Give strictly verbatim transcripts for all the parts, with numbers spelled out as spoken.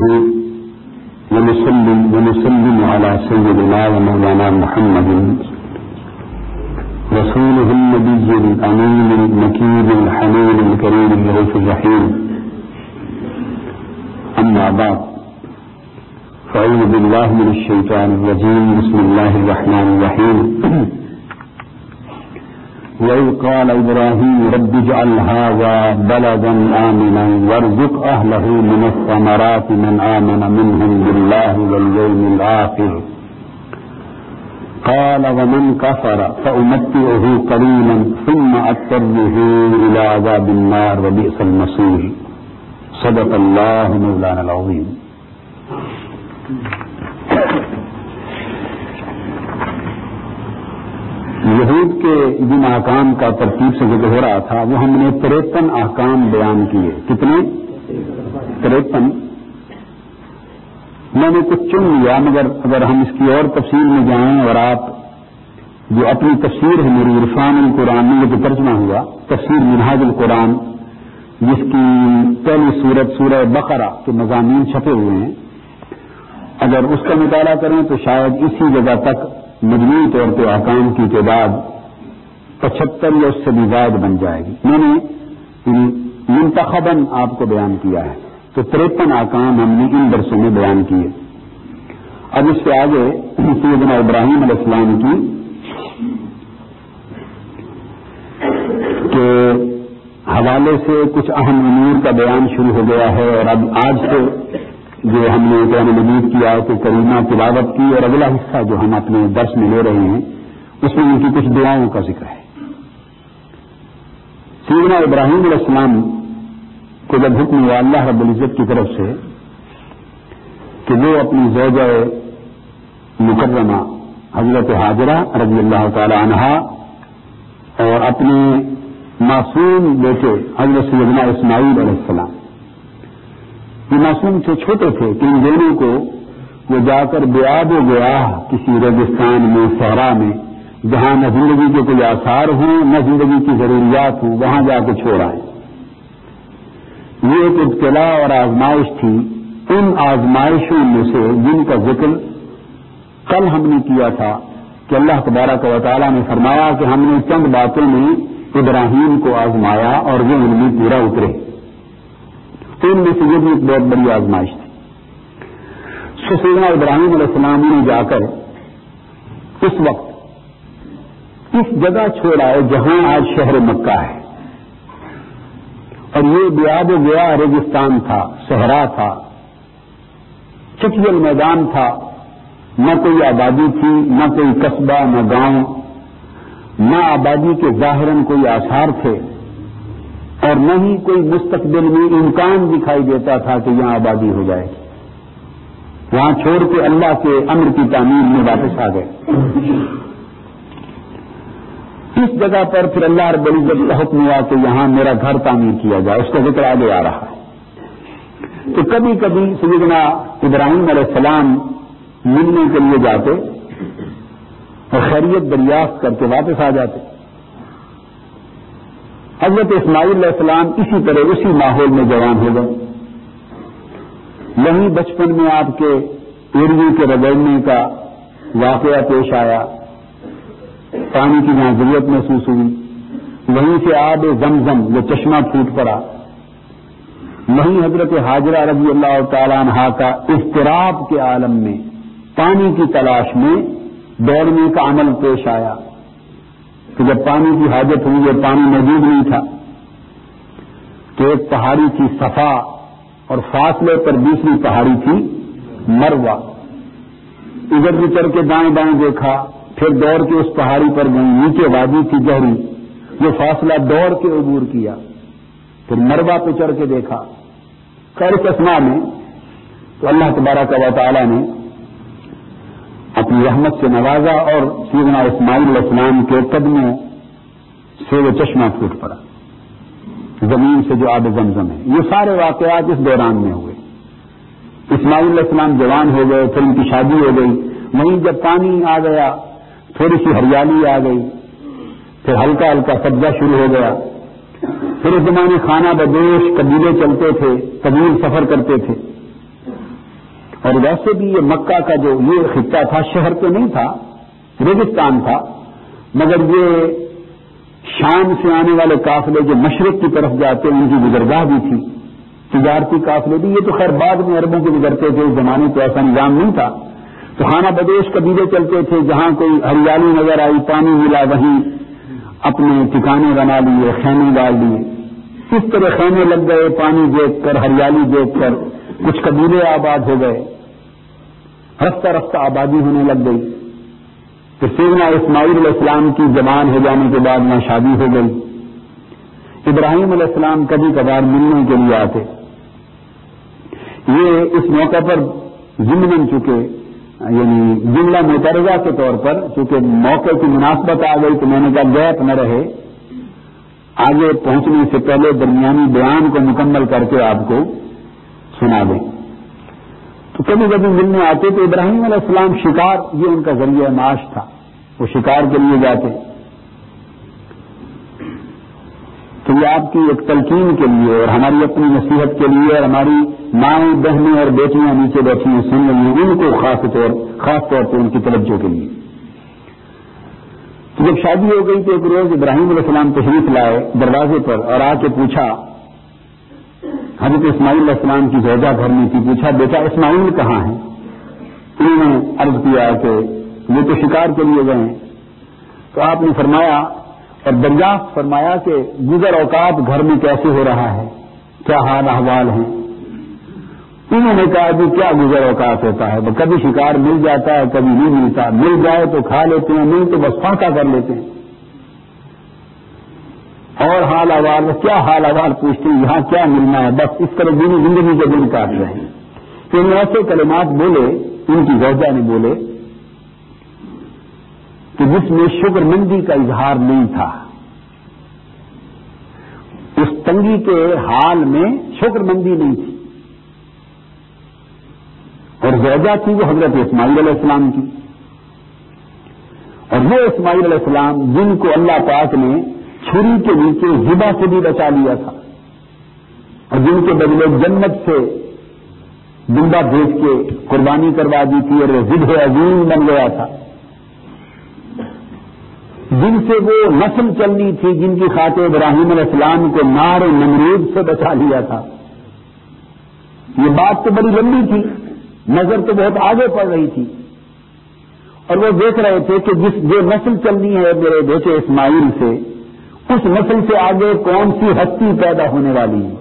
ونصلي ونسلم على سيدنا ومولانا محمد رسوله النبي الأمين المكين الحنين الكريم الرؤوف الرحيم. أما بعد، فأعوذ بالله من الشيطان الرجيم. بسم الله الرحمن الرحيم. وإذ قال إبراهيم رب اجعل هذا بلدا آمنا وارزق أهله من الثمرات من آمن منهم بالله واليوم الآخر قال ومن كفر فأمتعه قليلا ثم أضطره إلى عذاب النار وبئس المصير. صدق الله مولانا العظيم. یہود کے جن احکام کا ترتیب سے ذکر ہو رہا تھا وہ ہم نے تریپن احکام بیان کیے. کتنے؟ تریپن. میں نے کچھ چن لیا، مگر اگر ہم اس کی اور تفصیل میں جائیں اور آپ جو اپنی تفسیر ہے میری عرفان القرآن میں یہ جو ترجمہ ہوا تفسیر منہاج القرآن، جس کی پہلی سورت سورہ بقرہ کے مضامین چھپے ہوئے ہیں، اگر اس کا مطالعہ کریں تو شاید اسی جگہ تک مجموعی طور پہ احکام کی تعداد پچہتر یا اس سے بھی زائد بن جائے گی. میں نے منتخباً آپ کو بیان کیا ہے، تو تریپن احکام ہم نے ان درسوں میں بیان کیے. اب اس سے آگے سیدنا ابراہیم علیہ السلام کی کے حوالے سے کچھ اہم امور کا بیان شروع ہو گیا ہے، اور اب آج سے جو ہم نے قرآن مجید کی آیت کریمہ تلاوت کی اور اگلا حصہ جو ہم اپنے درس میں لے رہے ہیں اس میں ان کی کچھ دعاؤں کا ذکر ہے. سیدنا ابراہیم علیہ السلام کو جب حکم ہوا اللہ رب العزت کی طرف سے کہ وہ اپنی زوجہ مکرمہ حضرت حاجرہ رضی اللہ تعالی عنہا اور اپنے معصوم بیٹے حضرت سیدنا اسماعیل علیہ السلام، یہ معصوم سے چھوٹے تھے کہ ان دونوں کو وہ جا کر بیاب و گیاہ کسی ریگستان میں صحرا میں جہاں نہ زندگی کے کوئی آثار ہوں نہ زندگی کی ضروریات ہوں وہاں جا کے چھوڑ آئے. یہ ایک ابتلا اور آزمائش تھی، ان آزمائشوں میں سے جن کا ذکر کل ہم نے کیا تھا کہ اللہ تبارک و تعالیٰ نے فرمایا کہ ہم نے چند باتوں میں ابراہیم کو آزمایا اور وہ ان میں پورا اترے. ان میں سے یہ بھی ایک بہت بڑی آزمائش تھی. سیدنا ابراہیم علیہ السلام نے جا کر اس وقت اس جگہ چھوڑ آئے جہاں آج شہر مکہ ہے، اور یہ بیاب و گیا ریگستان تھا، صحرا تھا، چٹیل میدان تھا، نہ کوئی آبادی تھی، نہ کوئی قصبہ، نہ گاؤں، نہ آبادی کے ظاہراً کوئی آثار تھے، اور نہ ہی کوئی مستقبل میں امکان دکھائی دیتا تھا کہ یہاں آبادی ہو جائے گی. وہاں چھوڑ کے اللہ کے امر کی تعمیر میں واپس آ گئے. اس جگہ پر پھر اللہ رب العزت کا حکم ہوا کہ یہاں میرا گھر تعمیر کیا جائے. اس کا ذکر آگے آ رہا ہے. تو کبھی کبھی سیدنا ابراہیم علیہ السلام ملنے کے لیے جاتے اور خیریت دریافت کر کے واپس آ جاتے. حضرت اسماعیل علیہ السلام اسی طرح اسی ماحول میں جوان ہو گئے. وہیں بچپن میں آپ کے ایڑیوں کے رگڑنے کا واقعہ پیش آیا، پانی کی جہاں ضرورت محسوس ہوئی، وہیں سے آب زمزم وہ چشمہ پھوٹ پڑا. وہیں حضرت حاجرہ رضی اللہ تعالیٰ عنہا کا اضطراب کے عالم میں پانی کی تلاش میں دوڑنے کا عمل پیش آیا کہ جب پانی کی حاجت ہوئی اور پانی موجود نہیں تھا تو ایک پہاڑی تھی صفا اور فاصلے پر دوسری پہاڑی تھی مروہ. ادھر بھی چڑھ کے دائیں بائیں دیکھا، پھر دوڑ کے اس پہاڑی پر گئی، نیچے وادی تھی گہری، وہ فاصلہ دوڑ کے عبور کیا، پھر مروہ پہ چڑھ کے دیکھا. خیر اسما میں تو اللہ تبارک و تعالیٰ نے اپنی رحمت سے نوازا اور سیدنا اسماعیل علیہ السلام کے قدموں سے وہ چشمہ پھوٹ پڑا، زمین سے جو آب زمزم ہے. یہ سارے واقعات اس دوران میں ہوئے. اسماعیل علیہ السلام جوان ہو گئے، پھر ان کی شادی ہو گئی. وہیں جب پانی آ گیا تھوڑی سی ہریالی آ گئی، پھر ہلکا ہلکا سبزہ شروع ہو گیا. پھر اس زمانے خانہ بدوش قبیلے چلتے تھے، طویل سفر کرتے تھے. اور ویسے بھی یہ مکہ کا جو یہ خطہ تھا شہر تو نہیں تھا، ریگستان تھا، مگر یہ شام سے آنے والے قافلے جو مشرق کی طرف جاتے ان کی گزرگاہ بھی تھی، تجارتی قافلے بھی. یہ تو خیر بعد میں عربوں کے گزرتے تھے، اس زمانے تو ایسا نظام نہیں تھا. تو خانہ بدوش قبیلے چلتے تھے، جہاں کوئی ہریالی نظر آئی، پانی ملا، وہیں اپنے ٹھکانے بنا لیے، خیمے ڈال دیے. اس طرح خیمے لگ گئے، پانی دیکھ کر، ہریالی دیکھ کر کچھ قبیلے آباد ہو گئے، رفتہ رفتہ آبادی ہونے لگ گئی. پھر سیدنا اسماعیل علیہ السلام کی جوان ہو جانے کے بعد وہاں شادی ہو گئی. ابراہیم علیہ السلام کبھی کبھار ملنے کے لیے آتے. یہ اس موقع پر ضمن چکے، یعنی جملہ مترجہ کے طور پر، چونکہ موقع کی مناسبت آ گئی تو میں نے کہا گیپ نہ رہے، آگے پہنچنے سے پہلے درمیانی بیان کو مکمل کر کے آپ کو سنا دیں. تو کبھی کبھی ملنے آتے تو ابراہیم علیہ السلام شکار، یہ ان کا ذریعہ معاش تھا، وہ شکار کے لیے جاتے. تو یہ آپ کی ایک تلقین کے لیے اور ہماری اپنی نصیحت کے لیے، اور ہماری مائیں بہنیں اور بیٹیاں نیچے بیٹھی ہیں سن رہی ہیں، ان کو خاص طور خاص طور پہ ان کی توجہ کے لیے. تو جب شادی ہو گئی تو ایک روز ابراہیم علیہ السلام تشریف لائے دروازے پر اور آ کے پوچھا، حضرت اسماعیل علیہ السلام کی زوجہ گھر میں تھی، پوچھا بیٹا اسماعیل کہاں ہیں؟ انہوں نے عرض کیا کہ وہ تو شکار کے لیے گئے ہیں. تو آپ نے فرمایا اور دریافت فرمایا کہ گزر اوقات گھر میں کیسے ہو رہا ہے، کیا حال احوال ہیں؟ انہوں نے کہا کہ کیا گزر اوقات ہوتا ہے، کبھی شکار مل جاتا ہے، کبھی نہیں ملتا، مل جائے تو کھا لیتے ہیں، نہیں تو بس پھانکا کر لیتے ہیں. اور حال احوال کیا حال احوال پوچھتے ہیں، یہاں کیا ملنا ہے، بس اس طرح دینی زندگی کے دن کاٹ رہے ہیں. تو ان ایسے کلمات بولے، ان کی زوجہ نے بولے کہ جس میں شکر مندی کا اظہار نہیں تھا. اس تنگی کے حال میں شکر مندی نہیں تھی. اور زوجہ تھی وہ حضرت اسماعیل علیہ السلام کی، اور وہ اسماعیل علیہ السلام جن کو اللہ پاک نے چھری کے نیچے ذبح سے بھی بچا لیا تھا، اور جن کے بدلے جنت سے دمبا بھیج کے قربانی کروا دی تھی اور ذبح عظیم بن گیا تھا، جن سے وہ نسل چلنی تھی، جن کی خاطر ابراہیم علیہ السلام کو نار نمرود سے بچا لیا تھا. یہ بات تو بڑی لمبی تھی، نظر تو بہت آگے پڑ رہی تھی، اور وہ دیکھ رہے تھے کہ جس جو نسل چلنی ہے میرے بیٹے اسماعیل سے، اس نسل سے آگے کون سی ہستی پیدا ہونے والی ہے.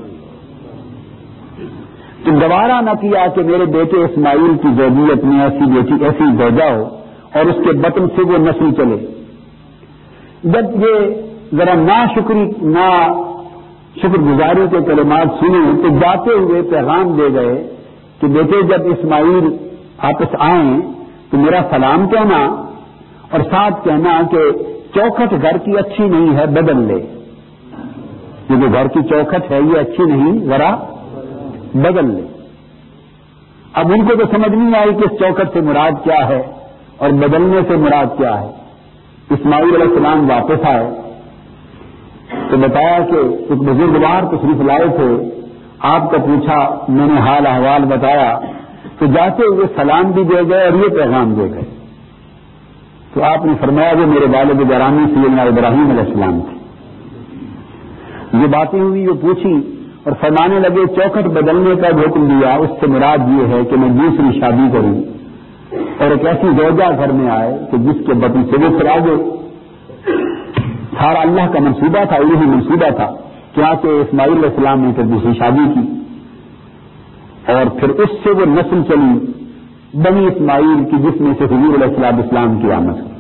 تو گوارا نہ کیا کہ میرے بیٹے اسماعیل کی زوجیت میں ایسی بیٹی ایسی زوجہ ہو اور اس کے بطن سے وہ نسل چلے. جب یہ ذرا نا شکری نا شکر گزاری کے کلمات سنے تو جاتے ہوئے پیغام دے گئے کہ بیٹے جب اسماعیل واپس آئیں تو میرا سلام کہنا، اور ساتھ کہنا کہ چوکھٹ گھر کی اچھی نہیں ہے، بدل لے. یہ جو گھر کی چوکھٹ ہے یہ اچھی نہیں، ذرا بدل لے. اب ان کو تو سمجھ نہیں آئی کہ اس چوکھٹ سے مراد کیا ہے اور بدلنے سے مراد کیا ہے. اسماعیل علیہ السلام واپس آئے تو بتایا کہ ایک بزرگوار تشریف لائے تھے، آپ کا پوچھا، میں نے حال احوال بتایا، تو جاتے ہوئے سلام بھی دے گئے اور یہ پیغام دے گئے. تو آپ نے فرمایا کہ میرے والد گرامی سیدنا ابراہیم علیہ السلام تھے. یہ باتیں ہوئی، وہ پوچھی اور فرمانے لگے چوکھٹ بدلنے کا حکم دیا، اس سے مراد یہ ہے کہ میں دوسری شادی کروں اور ایک ایسی زوجہ گھر میں آئے کہ جس کے بطن سے وہ پھر آگے سارا اللہ کا منصوبہ تھا، یہی منصوبہ تھا کہ آ کے اسماعیل علیہ السلام نے پھر دوسری شادی کی اور پھر اس سے وہ نسل چلی بنی اسماعیل کی، جس میں سے حضور علیہ السلام اسلام کی آمد ہوئی.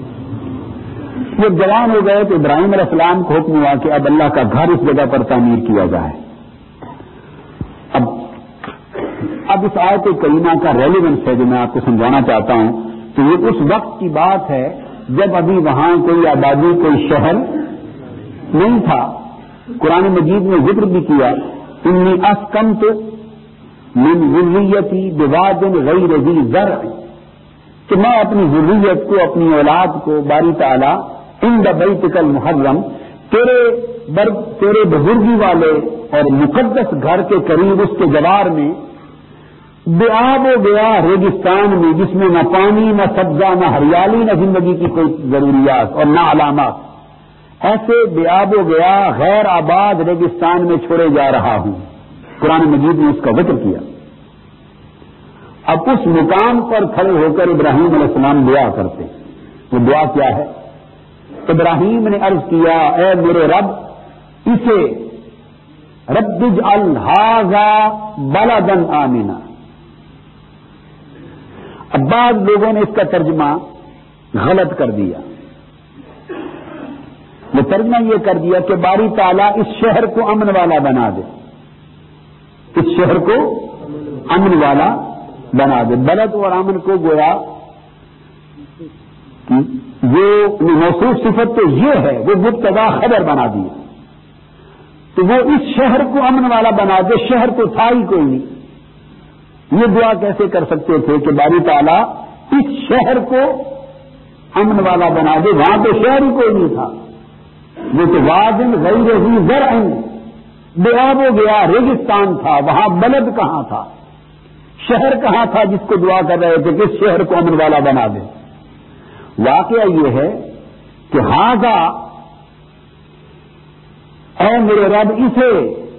جب جوان ہو گئے تو ابراہیم علیہ السلام کو حکم ہوا کہ اب اللہ کا گھر اس جگہ پر تعمیر کیا جائے. اب اب اس آیت کریمہ کا ریلیونس ہے جو میں آپ کو سمجھانا چاہتا ہوں. تو یہ اس وقت کی بات ہے جب ابھی وہاں کوئی آبادی، کوئی شہر نہیں تھا. قرآن مجید نے ذکر بھی کیا، انی اسکنت من ذریتی بواد غیر ذی زرع، کہ میں اپنی ذریت کو، اپنی اولاد کو باری تعالیٰ عند بیتک المحرم، تیرے بر تیرے بزرگی والے اور مقدس گھر کے قریب اس کے جوار میں بے آب ہو گیا ریگستان میں، جس میں نہ پانی نہ سبزہ نہ ہریالی نہ زندگی کی کوئی ضروریات اور نہ علامات، ایسے بے آب ہو گیا غیر آباد ریگستان میں چھوڑے جا رہا ہوں. قرآن مجید نے اس کا ذکر کیا. اب اس مقام پر کھڑے ہو کر ابراہیم علیہ السلام دعا کرتے ہیں. وہ دعا کیا ہے؟ ابراہیم نے عرض کیا، اے میرے رب، اسے رب اجعل ھذا بلدا آمنا. اب بعض لوگوں نے اس کا ترجمہ غلط کر دیا. وہ ترجمہ یہ کر دیا کہ باری تعالیٰ اس شہر کو امن والا بنا دے، اس شہر کو امن والا بنا دے. بلد اور امن کو گویا یہ موصوف صفت تو یہ ہے، وہ مبتدا خبر بنا دیا. تو وہ اس شہر کو امن والا بنا دے، شہر تو تھا ہی کوئی نہیں. یہ دعا کیسے کر سکتے تھے کہ باری تعالیٰ اس شہر کو امن والا بنا دے؟ وہاں تو شہر ہی کوئی نہیں تھا. وہ تو وادن غیر ذی زرع بے آب ہو گیا ریگستان تھا، وہاں بلد کہاں تھا، شہر کہاں تھا جس کو دعا کر رہے تھے کہ اس شہر کو امن والا بنا دے. واقعہ یہ ہے کہ ھذا، اے میرے رب، اسے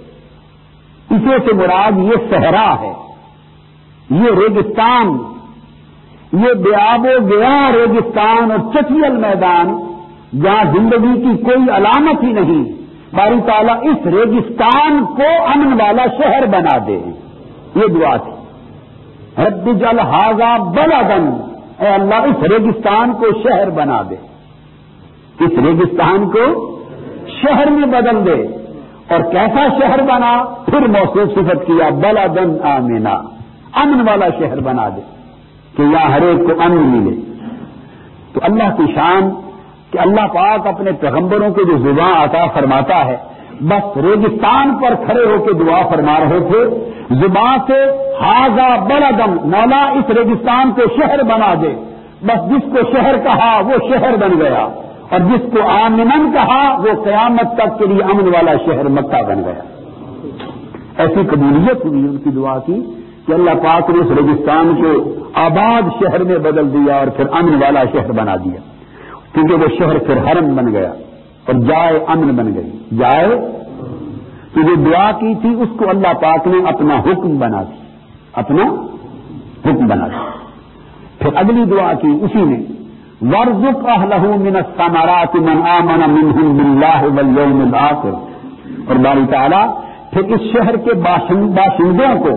اسے سے مراد یہ صحرا ہے، یہ ریگستان، یہ بے آب و گیا ریگستان اور چٹیل میدان جہاں زندگی کی کوئی علامت ہی نہیں. باری تعالیٰ اس ریگستان کو امن والا شہر بنا دے. یہ دعا تھی. رب اجعل ھذا بلدا، اے اللہ اس ریگستان کو شہر بنا دے، اس ریگستان کو شہر میں بدل دے. اور کیسا شہر بنا؟ پھر موصوف صفت کیا، بلدن آمنا، امن والا شہر بنا دے کہ یہاں ہر ایک کو امن ملے. تو اللہ کی شان کہ اللہ پاک اپنے پیغمبروں کو جو زبان عطا فرماتا ہے، بس ریگستان پر کھڑے ہو کے دعا فرما رہے تھے زبان سے، ھذا بلدن، مولا اس ریگستان کو شہر بنا دے. بس جس کو شہر کہا وہ شہر بن گیا، اور جس کو آمنن کہا وہ قیامت تک کے لیے امن والا شہر مکہ بن گیا. ایسی قبولیت ہوئی ان کی دعا کی کہ اللہ پاک نے اس ریگستان کو آباد شہر میں بدل دیا اور پھر امن والا شہر بنا دیا. کیونکہ وہ شہر پھر حرم بن گیا اور جائے امن بن گئی. جائے تو جو دعا کی تھی اس کو اللہ پاک نے اپنا حکم بنا دی، اپنا حکم بنا دی. پھر اگلی دعا کی اسی نے، وارزق اہلہ من الثمرات من آمن منہم باللہ والیوم الآخر. اور باری تعالیٰ پھر اس شہر کے باشندوں کو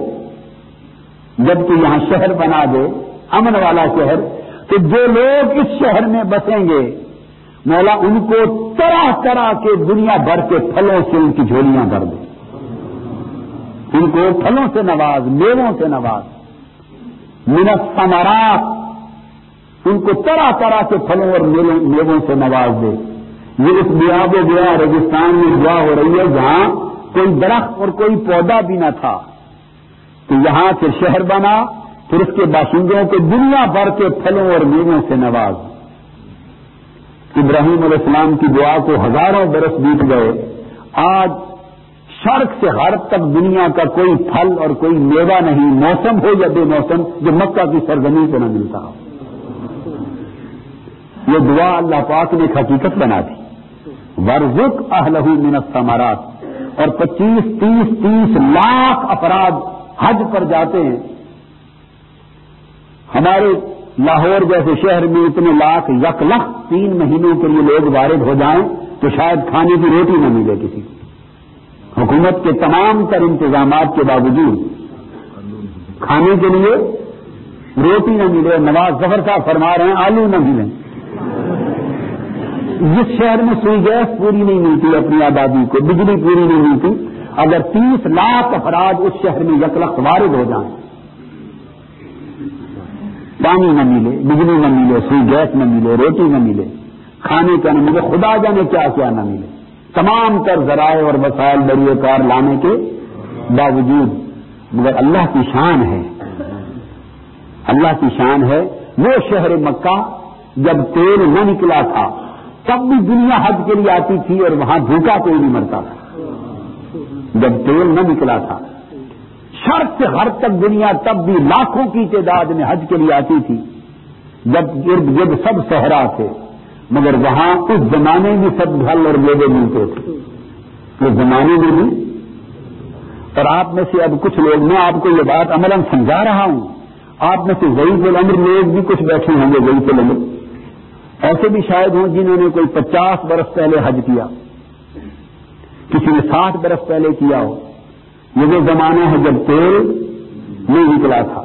جب کہ یہاں شہر بنا دے، امن والا شہر، کہ جو لوگ اس شہر میں بسیں گے مولا ان کو طرح طرح کے دنیا بھر کے پھلوں سے ان کی جھولیاں بھر دے، ان کو پھلوں سے نواز، میووں سے نواز. من الثمرات، ان کو طرح طرح کے پھلوں اور میووں سے نواز دے. یہ اس بیاب و گیا ریگستان میں دعا ہو رہی ہے جہاں کوئی درخت اور کوئی پودا بھی نہ تھا. تو یہاں پھر شہر بنا، پھر اس کے باشندوں کو دنیا بھر کے پھلوں اور میووں سے نواز. ابراہیم علیہ السلام کی دعا کو ہزاروں برس بیت گئے. آج شرق سے غرب تک دنیا کا کوئی پھل اور کوئی میوہ نہیں، موسم ہو یا بے موسم، جو مکہ کی سرزمین سے نہ ملتا ہو. یہ دعا اللہ پاک نے حقیقت بنا دی. ورزق اہلہ من الثمرات. اور پچیس تیس تیس لاکھ افراد حج پر جاتے ہیں. ہمارے لاہور جیسے شہر میں اتنے لاکھ یک لخ تین مہینوں کے لیے لوگ وارد ہو جائیں تو شاید کھانے کی روٹی نہ ملے کسی کو. حکومت کے تمام تر انتظامات کے باوجود کھانے کے لیے روٹی نہ ملے. نواز ظفر صاحب فرما رہے ہیں آلو نہ ملیں. جس شہر میں سوئی گیس پوری نہیں ملتی اپنی آبادی کو، بجلی پوری نہیں ملتی، اگر تیس لاکھ افراد اس شہر میں یکلخت وارد ہو جائیں، پانی نہ ملے، بجلی نہ ملے، سوئی گیس نہ ملے، روٹی نہ ملے، کھانے کا نہ ملے، خدا جانے کیا کیا نہ ملے، تمام تر ذرائع اور وسائل بریے کار لانے کے باوجود، مگر اللہ کی شان ہے، اللہ کی شان ہے. وہ شہر مکہ جب تیل نہ نکلا تھا تب بھی دنیا حج کے لیے آتی تھی اور وہاں بھوکا کوئی نہیں مرتا تھا. جب تیل نہ نکلا تھا شرق سے غرب تک دنیا تب بھی لاکھوں کی تعداد میں حج کے لیے آتی تھی، جب ارد گرد سب صحرا تھے، مگر وہاں اس زمانے میں سب پھل اور میوے ملتے تھے، اس زمانے میں بھی۔ اور آپ میں سے اب کچھ لوگ، میں آپ کو یہ بات عملاً سمجھا رہا ہوں، آپ میں سے ضعیف الامر لوگ بھی کچھ بیٹھے ہوں گے، ضعیف الامر ایسے بھی شاید ہوں جنہوں نے کوئی پچاس برس پہلے حج کیا، کسی نے ساٹھ برس پہلے کیا ہو۔ یہ وہ زمانہ ہے جب تیل نہیں نکلا تھا۔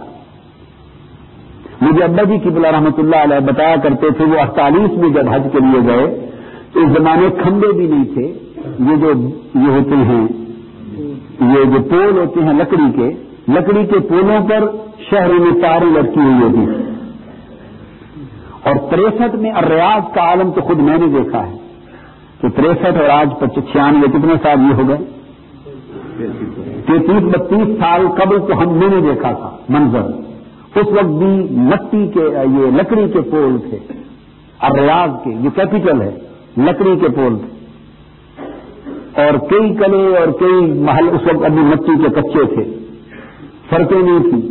مجھے ابا جی قبلہ رحمۃ اللہ علیہ بتایا کرتے تھے، وہ اڑتالیس میں جب حج کے لیے گئے تو اس زمانے کھمبے بھی نہیں تھے، یہ جو یہ ہوتے ہیں، یہ جو پول ہوتے ہیں لکڑی کے، لکڑی کے پولوں پر شہروں میں تاریں لٹکی ہوئی ہوتی تھی۔ اور تریسٹھ میں الریاض کا عالم تو خود میں نے دیکھا ہے کہ تریسٹھ اور آج چھیانوے کتنے سال یہ ہو گئے، تینتیس بتیس سال قبل تو ہم نے نہیں دیکھا تھا منظر۔ اس وقت بھی مٹی کے یہ لکڑی کے پول تھے، الریاض کے، یہ کیپٹل ہے، لکڑی کے پول تھے، اور کئی کلے اور کئی محل اس وقت ابھی مٹی کے کچے تھے، سڑکیں نہیں تھیں،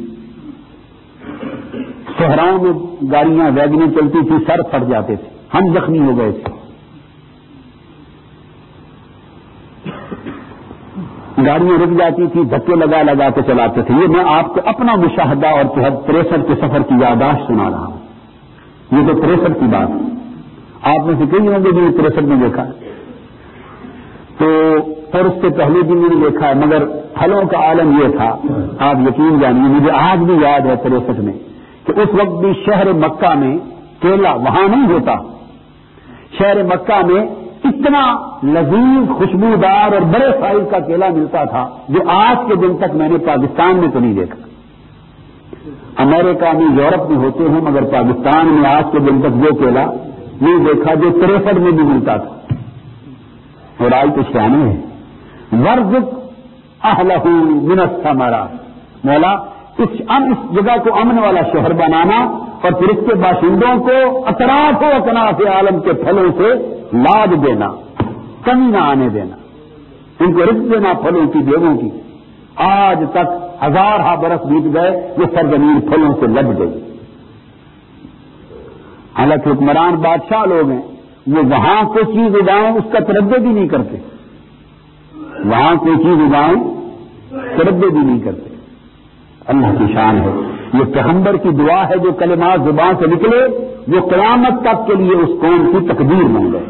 صحراؤں میں گاڑیاں ویگنیں چلتی تھی، سر پھٹ جاتے تھے، ہم زخمی ہو گئے تھے، گاڑیاں رک جاتی تھی، دھکے لگا لگا کے چلاتے تھے۔ یہ میں آپ کو اپنا مشاہدہ اور تریسٹھ کے سفر کی یادداشت سنا رہا ہوں، یہ تو تریسٹھ کی بات ہے، آپ میں سے کئی ہوں گے جو تریسٹھ میں دیکھا ہے، تو اور اس سے پہلے بھی میں نے دیکھا ہے، مگر پھلوں کا عالم یہ تھا، آپ یقین جانیے مجھے آج بھی یاد ہے تریسٹھ میں کہ اس وقت بھی شہر مکہ میں کیلا وہاں نہیں ہوتا، شہر مکہ میں اتنا لذیذ خوشبودار اور بڑے سائز کا کیلا ملتا تھا جو آج کے دن تک میں نے پاکستان میں تو نہیں دیکھا۔ امریکہ میں، یورپ میں ہوتے ہیں، مگر پاکستان میں آج کے دن تک وہ کیلا نہیں دیکھا جو تریسٹھ میں بھی ملتا تھا، اور آج تو چھیانوے ہے۔ ورزق اہلہ من الثمرات، مولا اس اس جگہ کو امن والا شہر بنانا اور پھر اس کے باشندوں کو اطراف و اکناف عالم کے پھلوں سے لاد دینا، کمی نہ آنے دینا، ان کو رزق دینا پھلوں کی، بیووں کی۔ آج تک ہزار ہا برس بیت گئے، یہ سرزمین پھلوں سے لد گئی۔ حالانکہ حکمران بادشاہ لوگ ہیں، وہ وہاں کوئی چیز اگائیں اس کا تردد بھی نہیں کرتے، وہاں کوئی چیز اگائیں تردد بھی نہیں کرتے۔ اللہ کی شان ہے، یہ پیغمبر کی دعا ہے، جو کلمات زبان سے نکلے وہ قیامت تک کے لیے اس قوم کی تقدیر بن گئے۔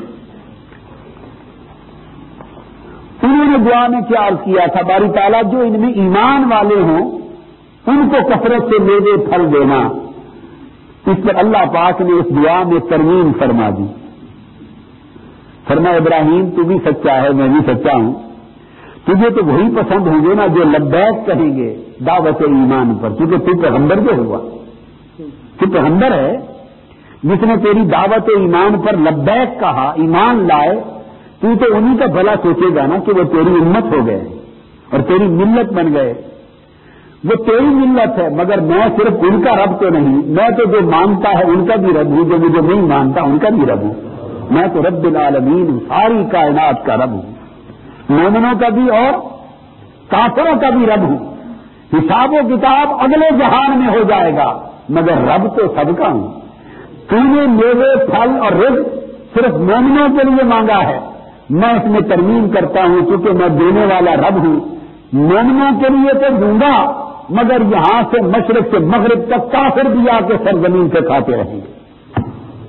انہوں نے دعا میں کیا عرض کیا تھا، باری تعالیٰ جو ان میں ایمان والے ہوں ان کو کثرت سے میوے پھل دینا۔ اس پر اللہ پاک نے اس دعا میں ترمیم فرما دی، فرمایا ابراہیم تو بھی سچا ہے، میں بھی سچا ہوں، تجھے تو وہی پسند ہوں گے نا جو لبیک کہیں گے دعوت ایمان پر، کیونکہ تو پیغمبر جو ہوا، تو پیغمبر ہے جس نے تیری دعوت ایمان پر لبیک کہا، ایمان لائے، تو تو انہی کا بھلا سوچے گا نا کہ وہ تیری امت ہو گئے اور تیری ملت بن گئے۔ وہ تیری ملت ہے، مگر میں صرف ان کا رب تو نہیں، میں تو جو مانتا ہے ان کا بھی رب ہوں، جو مجھے نہیں مانتا ان کا بھی رب ہوں، میں تو رب العالمین ہوں، ساری کائنات کا رب ہوں، مومنوں کا بھی اور کافروں کا بھی رب ہوں۔ حساب و کتاب اگلے جہان میں ہو جائے گا، مگر رب تو سب کا ہوں۔ تو نے میوے پھل اور رزق صرف مومنوں کے لیے مانگا ہے، میں اس میں ترمیم کرتا ہوں کیونکہ میں دینے والا رب ہوں، مومنوں کے لیے تو دوں گا، مگر یہاں سے مشرق سے مغرب تک کافر بھی آ کے سرزمین سے کھاتے رہیں گے،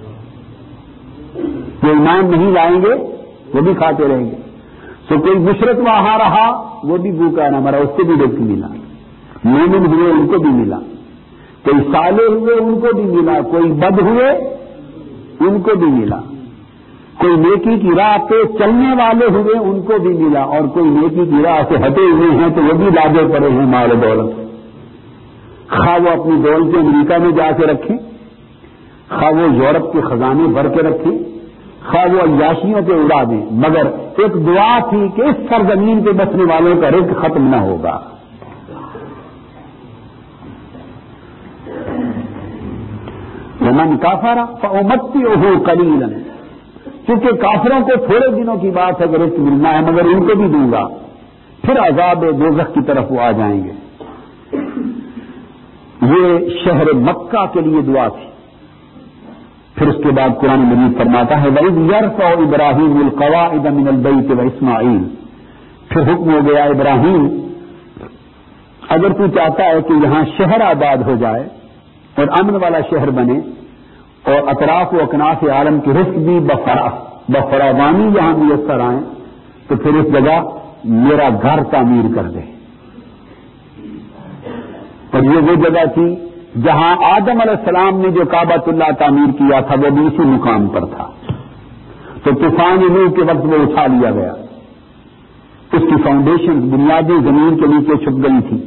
جو ایمان نہیں لائیں گے وہ بھی کھاتے رہیں گے۔ تو کوئی مشرق وہاں رہا وہ بھی بھوکا نہ مرا، اس کو بھی رزق ملا، مومن ہوئے ان کو بھی ملا، کوئی صالح ہوئے ان کو بھی ملا، کوئی بد ہوئے ان کو بھی ملا، کوئی نیکی کی راہ پہ چلنے والے ہوئے ان کو بھی ملا، اور کوئی نیکی کی راہ سے ہٹے ہوئے ہیں تو وہ بھی لادے پڑے ہیں مال و دولت۔ خواہ وہ اپنی دولت امریکہ میں جا کے رکھیں، خواہ وہ یورپ کے خزانے بھر کے رکھیں، خواہ وہ عیاشیوں پہ اڑا دیں، مگر ایک دعا تھی کہ اس سرزمین پہ بسنے والوں کا رزق ختم نہ ہوگا۔ ومن کافر فامتعہ قلیلا، کیونکہ کافروں کو تھوڑے دنوں کی بات ہے کہ رزق ملنا ہے، مگر ان کو بھی دوں گا، پھر عذاب دوزخ کی طرف وہ آ جائیں گے۔ یہ شہر مکہ کے لیے دعا تھی. پھر اس کے بعد قرآن مجید فرماتا ہے وَإِذْ يَرْفَعُ إِبْرَاهِيمُ الْقَوَاعِدَ مِنَ الْبَيْتِ وَإِسْمَاعِيلُ. پھر حکم ہو گیا ابراہیم اگر تو چاہتا ہے کہ یہاں شہر آباد ہو جائے اور امن والا شہر بنے اور اطراف و اکناف عالم کی رزق بھی بفراوانی یہاں میسر آئیں تو پھر اس جگہ میرا گھر تعمیر کر دے. اور یہ وہ جگہ تھی جہاں آدم علیہ السلام نے جو کعبۃ اللہ تعمیر کیا تھا وہ بھی اسی مقام پر تھا. تو طوفان نوح کے وقت وہ اٹھا لیا گیا. اس کی فاؤنڈیشن بنیادیں زمین کے نیچے چھپ گئی تھی.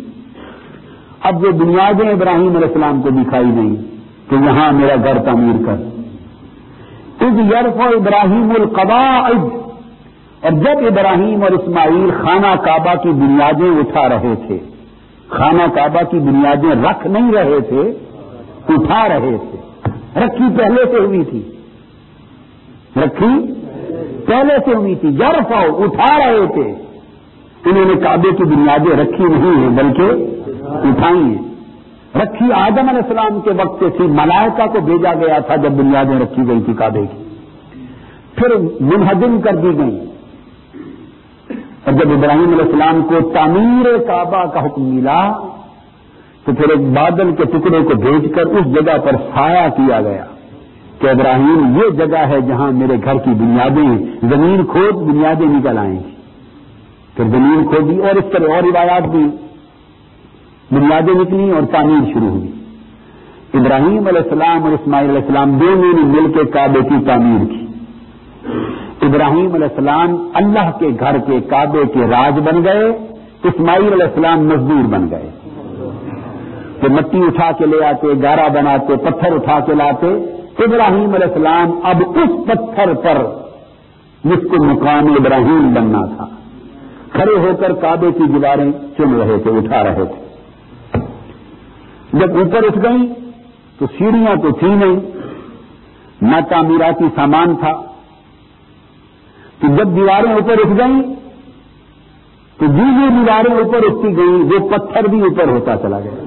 اب وہ بنیادیں ابراہیم علیہ السلام کو دکھائی نہیں کہ یہاں میرا گھر تعمیر کر. اذ یرفع ابراہیم القواعد. اور جب ابراہیم اور اسماعیل خانہ کعبہ کی بنیادیں اٹھا رہے تھے, خانہ کعبہ کی بنیادیں رکھ نہیں رہے تھے, اٹھا رہے تھے. رکھی پہلے سے ہوئی تھی, رکھی پہلے سے ہوئی تھی. یرفع اٹھا رہے تھے. انہوں نے کعبے کی بنیادیں رکھی نہیں ہیں بلکہ اٹھائی ہیں. رکھی آدم علیہ السلام کے وقت سے تھی, ملائکہ کو بھیجا گیا تھا جب بنیادیں رکھی گئی تھی کعبے کی, پھر منہدم کر دی گئی. اور جب ابراہیم علیہ السلام کو تعمیر کعبہ کا حکم ملا تو پھر ایک بادل کے ٹکڑے کو بھیج کر اس جگہ پر سایہ کیا گیا کہ ابراہیم یہ جگہ ہے جہاں میرے گھر کی بنیادیں ہیں. زمین کھود بنیادیں نکل آئیں گی. پھر زمین کھودی اور اس طرح اور روایات بھی, بنیادیں نکلی اور تعمیر شروع ہوئی. ابراہیم علیہ السلام اور اسماعیل علیہ السلام دونوں نے مل کے کعبے کی تعمیر کی. ابراہیم علیہ السلام اللہ کے گھر کے کعبے کے راج بن گئے, اسماعیل علیہ السلام مزدور بن گئے. تو مٹی اٹھا کے لے آتے, گارا بناتے, پتھر اٹھا کے لاتے. ابراہیم علیہ السلام اب اس پتھر پر جس کو مقام ابراہیم بننا تھا کھڑے ہو کر کعبے کی دیواریں چن رہے تھے, اٹھا رہے تھے. جب اوپر اٹھ گئی تو سیڑھیاں تو تھی نہیں, نہ تعمیراتی سامان تھا. تو جب دیواریں اوپر اٹھ گئیں تو جو جو دیواریں اوپر اٹھتی گئیں وہ پتھر بھی اوپر ہوتا چلا گیا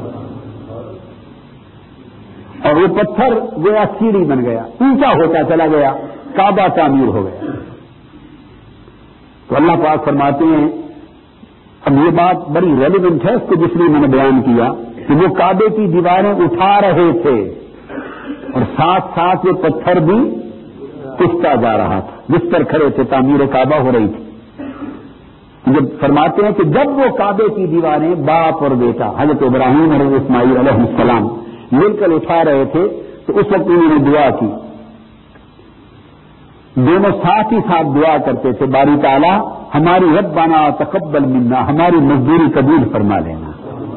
اور وہ پتھر گویا سیڑھی بن گیا, اونچا ہوتا چلا گیا, کعبہ تعمیر ہو گیا. تو اللہ پاک فرماتے ہیں, اب یہ بات بڑی ریلیونٹ ہے اس کو جس لیے میں نے بیان کیا کہ وہ کعبے کی دیواریں اٹھا رہے تھے اور ساتھ ساتھ وہ پتھر بھی اٹھتا جا رہا تھا جس پر کھڑے تھے, تعمیر کعبہ ہو رہی تھی. جب فرماتے ہیں کہ جب وہ کعبے کی دیواریں باپ اور بیٹا حضرت ابراہیم اور اسماعیل علیہ السلام مل کر اٹھا رہے تھے تو اس وقت انہوں نے دعا کی. دونوں ساتھ ہی ساتھ دعا کرتے تھے, باری تعالیٰ ہماری ربنا تقبل منا, ہماری مزدوری قبول فرما لینا.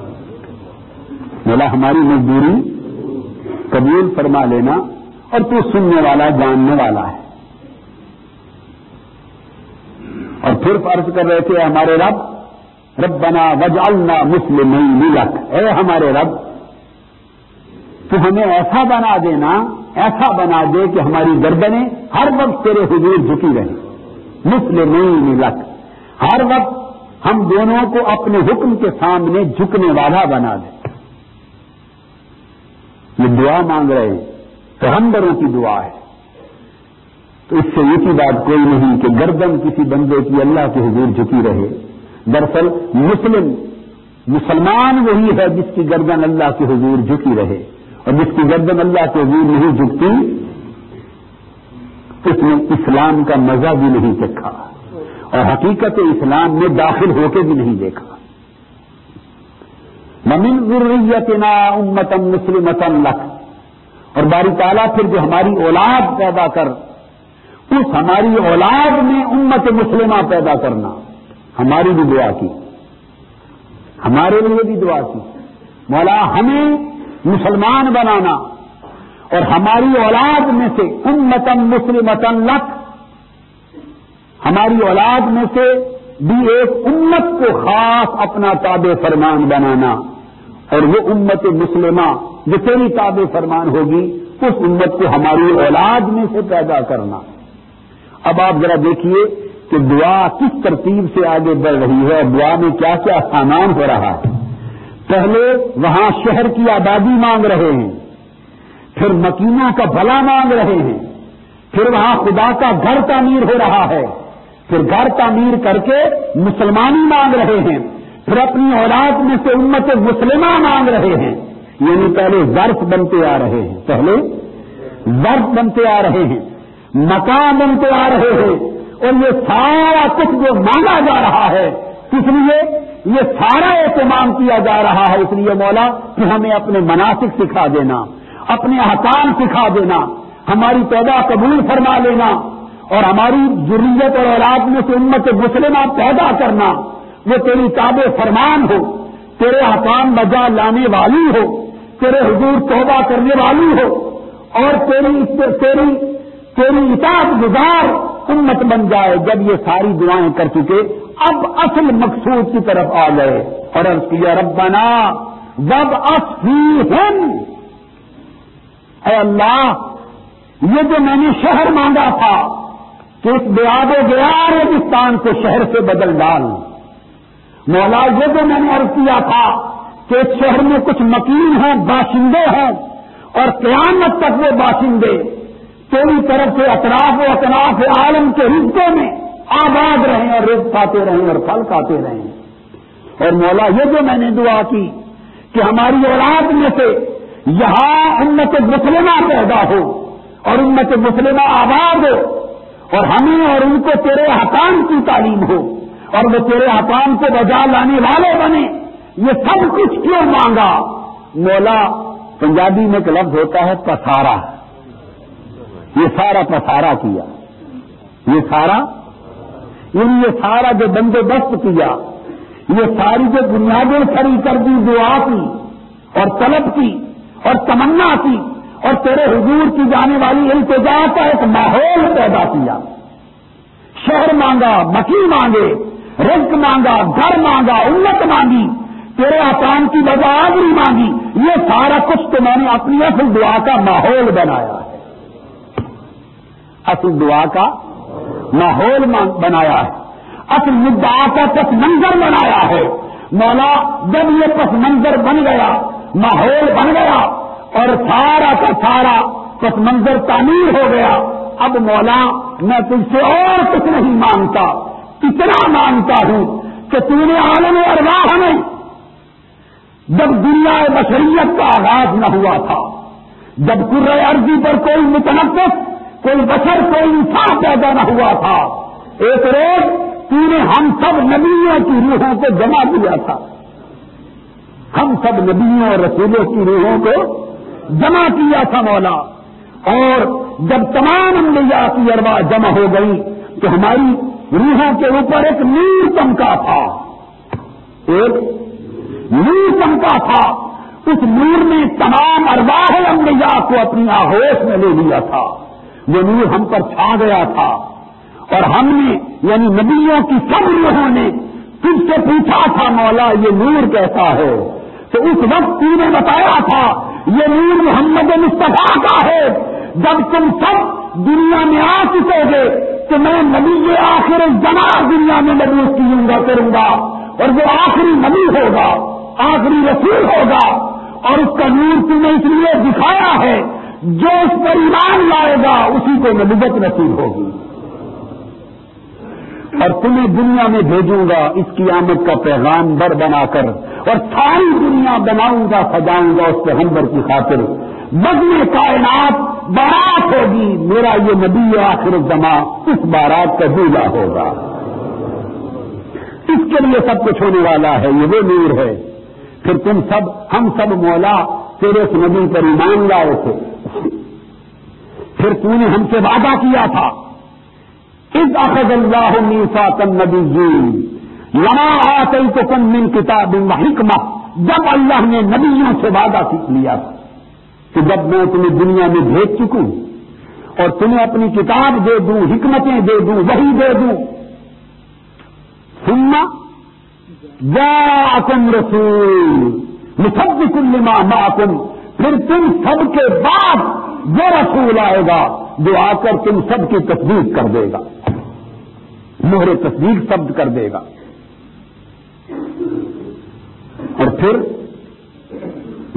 مولا ہماری مزدوری قبول فرما لینا اور تو سننے والا جاننے والا ہے. اور پھر عرض کر رہے تھے ہمارے رب ربنا وجعلنا مسلمین لک, اے ہمارے رب تو ہمیں ایسا بنا دینا, ایسا بنا دے کہ ہماری گردنیں ہر وقت تیرے حضور جھکی رہیں. مسلمین لک, ہر وقت ہم دونوں کو اپنے حکم کے سامنے جھکنے والا بنا دے. یہ دعا مانگ رہے ہیں, پیغمبروں کی دعا ہے. تو اس سے اونچی بات کوئی نہیں کہ گردن کسی بندے کی اللہ کے حضور جھکی رہے. دراصل مسلم مسلمان وہی ہے جس کی گردن اللہ کے حضور جھکی رہے, اور جس کی گردن اللہ کے حضور نہیں جھکتی اس نے اسلام کا مزہ بھی نہیں چکھا اور حقیقت اسلام میں داخل ہو کے بھی نہیں دیکھا. وَمِن ذُرِّيَّتِنَا أُمَّةً مُسْلِمَةً لَكَ, اور باری تعالیٰ پھر جو ہماری اولاد پیدا کر, اس ہماری اولاد میں امت مسلمہ پیدا کرنا. ہماری بھی دعا کی, ہمارے لیے بھی دعا کی, مولا ہمیں مسلمان بنانا اور ہماری اولاد میں سے امتن مسلمتن لک, ہماری اولاد میں سے بھی ایک امت کو خاص اپنا تابع فرمان بنانا, اور وہ امت مسلمہ جو تیری تابع فرمان ہوگی اس امت کو ہماری اولاد میں سے پیدا کرنا. اب آپ ذرا دیکھیے کہ دعا کس ترتیب سے آگے بڑھ رہی ہے اور دعا میں کیا کیا سامان ہو رہا ہے. پہلے وہاں شہر کی آبادی مانگ رہے ہیں، پھر مکینوں کا بھلا مانگ رہے ہیں، پھر وہاں خدا کا گھر تعمیر ہو رہا ہے، پھر گھر تعمیر کر کے مسلمانی مانگ رہے ہیں، پھر اپنی اولاد میں سے امت مسلمہ مانگ رہے ہیں. یعنی پہلے ظرف بنتے آ رہے ہیں، پہلے ظرف بنتے آ رہے ہیں، مکان بنتے آ رہے ہیں، اور یہ سارا کچھ جو مانگا جا رہا ہے اس لیے یہ سارا اہتمام کیا جا رہا ہے اس لیے مولا کہ ہمیں اپنے مناسک سکھا دینا، اپنے احکام سکھا دینا، ہماری توبہ قبول فرما لینا، اور ہماری ذریت اور اولاد میں سے امت مسلمہ پیدا کرنا، وہ تیری تابع فرمان ہو، تیرے احکام بجا لانے والی ہو، تیرے حضور توبہ کرنے والی ہو، اور تیری تیری تیری اطاعت گزار امت بن جائے. جب یہ ساری دعائیں کر چکے اب اصل مقصود کی طرف آ گئے اور عرض کیا ربنا وابعث فیہم، اے اللہ یہ جو میں نے شہر مانگا تھا کہ اس بیاب و گیار ریگستان کو شہر سے بدل ڈال، مولا یہ جو میں نے عرض کیا تھا کہ اس شہر میں کچھ مکین ہیں، باشندے ہیں، اور قیامت تک وہ باشندے تیری طرف سے اطراف و اطراف عالم کے حصوں میں آباد رہیں اور رزق کھاتے رہیں اور پھل کھاتے رہیں. اور مولا یہ جو میں نے دعا کی کہ ہماری اولاد میں سے یہاں امت مسلمہ پیدا ہو اور امت مسلمہ آباد ہو، اور ہمیں اور ان کو تیرے احکام کی تعلیم ہو اور وہ تیرے احکام کو بجا لانے والے بنے، یہ سب کچھ کیوں مانگا؟ مولا پنجابی میں ایک لفظ ہوتا ہے پسارا، یہ سارا پسارا کیا، یہ سارا یعنی یہ سارا جو بندوبست کیا، یہ ساری جو بنیادیں کھڑی کر دی، دعا کی اور طلب کی اور تمنا کی اور تیرے حضور کی جانے والی التجا کا ایک ماحول پیدا کیا، شہر مانگا، مکی مانگے، رزق مانگا، گھر مانگا، امت مانگی، تیرے احکام کی بجاوری مانگی، یہ سارا کچھ تو میں نے اپنی اصل دعا کا ماحول بنایا ہے، اصل دعا کا ماحول بنایا ہے، اصل مدعا کا پس منظر بنایا ہے. مولا جب یہ پس منظر بن گیا، ماحول بن گیا اور سارا کا سارا پس منظر تعمیر ہو گیا، اب مولا میں تجھ سے اور کچھ نہیں مانگتا، اتنا مانگتا ہوں کہ تو نے عالم ارواح میں جب دنیا بشریت کا آغاز نہ ہوا تھا، جب کرۂ ارضی پر کوئی متنفس، کوئی بشر، کوئی انسان پیدا نہ ہوا تھا، ایک روز تو نے ہم سب نبیوں کی روحوں کو جمع کیا تھا، ہم سب نبیوں اور رسولوں کی روحوں کو جمع کیا تھا مولا. اور جب تمام انبیاء کی ارواح جمع ہو گئی تو ہماری روحوں کے اوپر ایک نور چمکا تھا، ایک نور چمکا تھا، اس نور نے تمام ارواح انبیاء کو اپنی آغوش میں لے لیا تھا، وہ نور ہم پر چھا گیا تھا، اور ہم نے یعنی نبیوں کی سب روحوں نے تجھ سے پوچھا تھا مولا یہ نور کیسا ہے، تو اس وقت تو نے بتایا تھا یہ نور محمد مصطفیٰ کا ہے. جب تم سب دنیا میں آ چکے گے تو میں نبی آخر زمان دنیا میں مبعوث کیوں گا کروں گا، اور وہ آخری نبی ہوگا، آخری رسول ہوگا، اور اس کا نور تم نے اس لیے دکھایا ہے جو اس پر ایمان لائے گا اسی کو نبوت نصیب ہوگی، اور تمہیں دنیا میں بھیجوں گا اس قیامت کا پیغام بر بنا کر، اور ساری دنیا بناؤں گا، سجاؤں گا اس پیغمبر کی خاطر. بزم کائنات بارات ہوگی، میرا یہ نبی آخر الزمان اس بارات کا دولہا ہوگا، اس کے لیے سب کچھ ہونے والا ہے، یہ وہ نور ہے. پھر تم سب ہم سب مولا تیرے اس نبی پر ایمان لائے تھے، پھر تو نے ہم سے وعدہ کیا تھا اذ اخذ اللہ میثاق النبیین لما آتیتکم من کتاب و حکمہ، جب اللہ نے نبیوں سے وعدہ لیا تھا کہ جب میں تمہیں دنیا میں بھیج چکوں اور تمہیں اپنی کتاب دے دوں، حکمتیں دے دوں، وحی دے دوں، ثم جاءکم رسول مصدق لما معکم، پھر تم سب کے بعد وہ رسول آئے گا جو آ کر تم سب کی تصدیق کر دے گا، مہر تصدیق ثبت کر دے گا. اور پھر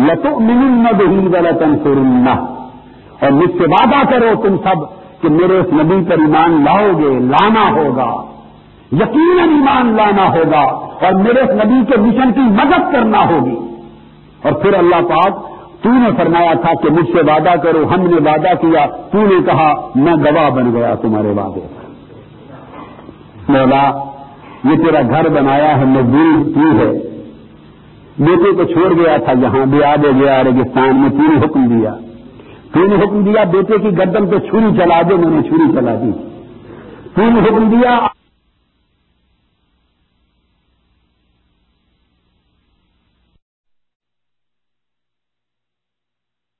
لَتُؤْمِنُنَّ بِهِ وَلَتَنْصُرُنَّهُ، اور مجھ سے وعدہ کرو تم سب کہ میرے اس نبی پر ایمان لاؤ گے، لانا ہوگا، یقیناً ایمان لانا ہوگا، اور میرے اس نبی کے مشن کی مدد کرنا ہوگی۔ اور پھر اللہ پاک، تو نے فرمایا تھا کہ مجھ سے وعدہ کرو، ہم نے وعدہ کیا، تو نے کہا میں گواہ بن گیا تمہارے وعدے پر۔ مولا یہ تیرا گھر بنایا ہے، مزدوری کی ہے، بیٹے کو چھوڑ گیا تھا یہاں بھی آگے گیا ریگستان میں، تو نے حکم دیا تو نے حکم دیا بیٹے کی گردن پہ چھری چلا دے، میں نے چھری چلا دی، تو نے حکم دیا